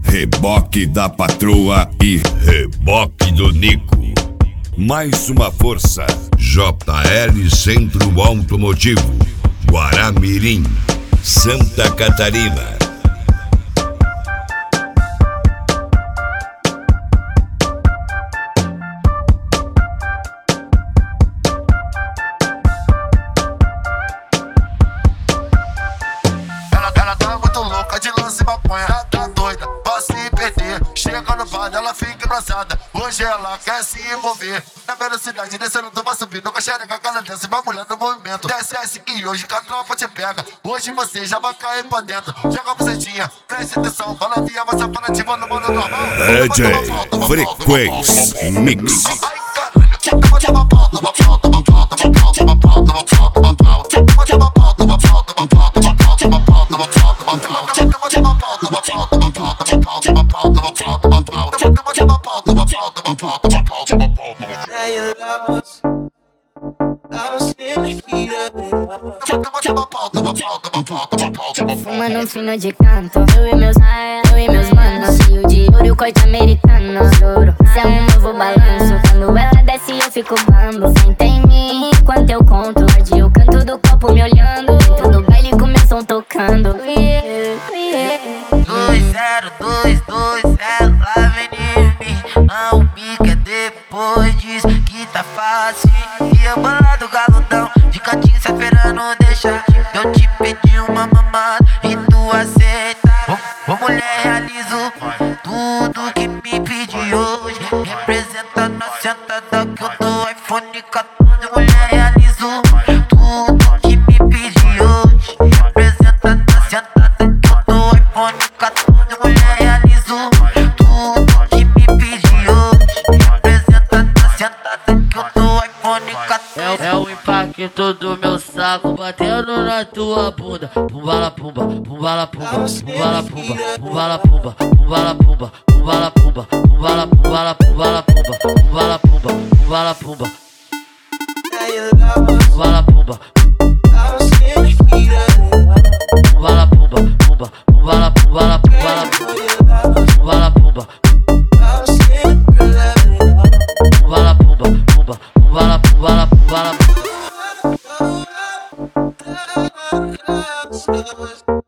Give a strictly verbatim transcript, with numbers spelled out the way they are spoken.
reboque da patroa e reboque do Nico. Mais uma força. J L Centro Automotivo, Guaramirim, Santa Catarina. De lance e maconha, tá doida, pra se perder. Chega no bar, ela fica engraçada. Hoje ela quer se envolver. Na velocidade, descendo, tu vai subir. Nunca xereca, cara desce, bagulha no movimento. Desce esse que hoje que a tropa te pega. Hoje você já vai cair pra dentro. Joga a bucetinha, preste atenção. Balancinha, vai separativa no modo normal. D J Frequência Mix. Fumando um fino de canto, eu e meus, eu e meus manos. Fio de ouro e o corte americano. Juro, isso é um novo balanço. Quando ela desce eu fico bambo. Senta em mim enquanto eu conto. Arde o canto do copo me olhando. Dentro do baile começam tocando. Dois zero dois dois, ela vem em mim. Não pica depois diz que tá fácil. E eu bolado galudão, de cantinho se esperando deixar. Eu te pedi uma mamada e tu aceita. Ô, ô mulher, realizo tudo que me pedi hoje. Representa na sentada que eu dou iPhone quatorze. Mulher, realizo tudo que me pedi hoje. Representa na sentada que eu dou iPhone quatorze. Mulher, realizo tudo que me pedi hoje. Representa na sentada que eu dou iPhone quatorze. É o impacto do meu saco batendo na tua bunda. Pumbala pumba, pumbala pumba, pumbala pumba, pumbala pumba, pumbala pumba, pumbala pumba, pumbala pumbala pumbala pumba, pumbala pumba, pumbala pumba, pumbala pumba, pumbala pumba, pumba, pumbala pumbala pumbala pumbala pumba, pumbala pumba, pumba, pumbala pumbala pumbala.